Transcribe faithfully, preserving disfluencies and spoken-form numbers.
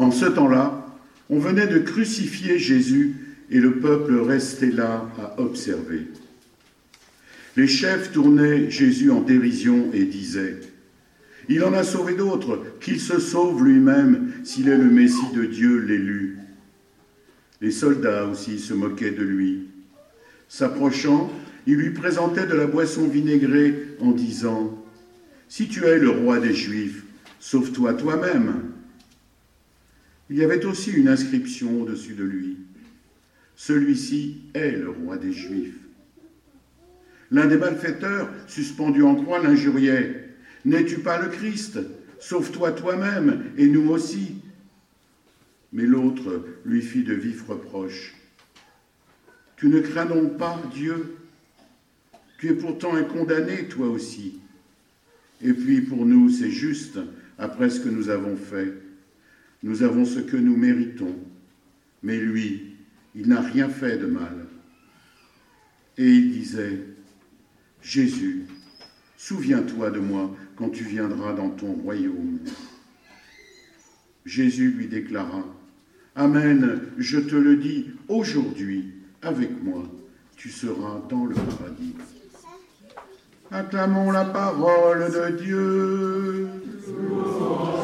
En ce temps-là, on venait de crucifier Jésus et le peuple restait là à observer. Les chefs tournaient Jésus en dérision et disaient « Il en a sauvé d'autres, qu'il se sauve lui-même s'il est le Messie de Dieu, l'élu. » Les soldats aussi se moquaient de lui. S'approchant, ils lui présentaient de la boisson vinaigrée en disant « Si tu es le roi des Juifs, sauve-toi toi-même. » Il y avait aussi une inscription au-dessus de lui. « Celui-ci est le roi des Juifs. » L'un des malfaiteurs, suspendu en croix, l'injuriait. « N'es-tu pas le Christ? Sauve-toi toi-même et nous aussi. » Mais l'autre lui fit de vifs reproches. « Tu ne crains donc pas Dieu? Tu es pourtant un condamné, toi aussi. Et puis pour nous, c'est juste, après ce que nous avons fait. Nous avons ce que nous méritons. Mais lui, il n'a rien fait de mal. » Et il disait, « Jésus, souviens-toi de moi quand tu viendras dans ton royaume. » Jésus lui déclara, « Amen, je te le dis, aujourd'hui, avec moi, tu seras dans le paradis. » Acclamons la parole de Dieu.